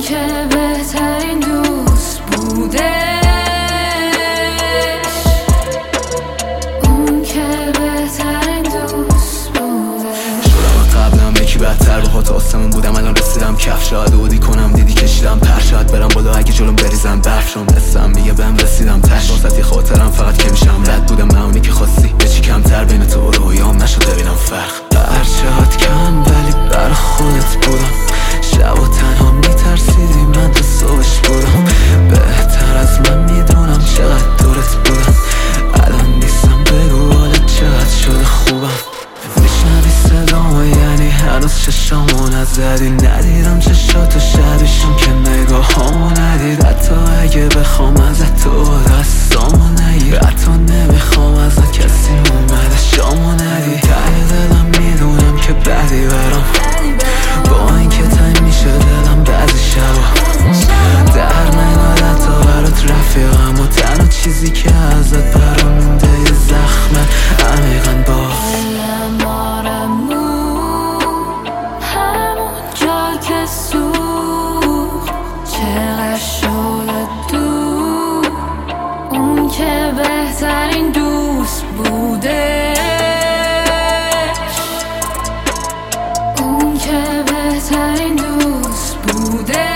که بهترین دوست بودش، اون که بهترین دوست بودش. شدم قبلم یکی بدتر با خود آسمون بودم، الان رسیدم کف. شاید عودی کنم دیدی کشیدم پر، شاید برم بالا اگه جلوم بریزم برف. شم حسم میگه بهم رسیدم تش، واسطی خاطرم فقط که میشم رد بودم. معونی که خواستی به چی کمتر بین تو و رویام نشد ببینم فرق. هرچقدر کم ولی بر خودت بودم، شب و تنها میترسیدی من تو صبحش بودم. بهتر از من میدونم چقدر دورت بودم، الان نیستم بگو حالت چقدر شده خوبم. میشنوی صدامو یعنی هنوز چشامو نزدی، ندیدم چشاتو شبیشم که نگاهامو ندید. حتی اگه بخوام ازت تو دستامو نگیر، حتی نمیخوام ازت کسی اومده شامو ندی. ته دلم میدونم که بدی برام، با اینکه تنگ میشه دلم بعضی شبا. در نمیاد حتی برات رفیقم، و تنها چیزی که ازت برام مونده یه زخمه عمیقاً باز. همون جا که سوخت چقدر شده دور، اون که بهترین دوست بودش، اون که بهترین دوست بودش.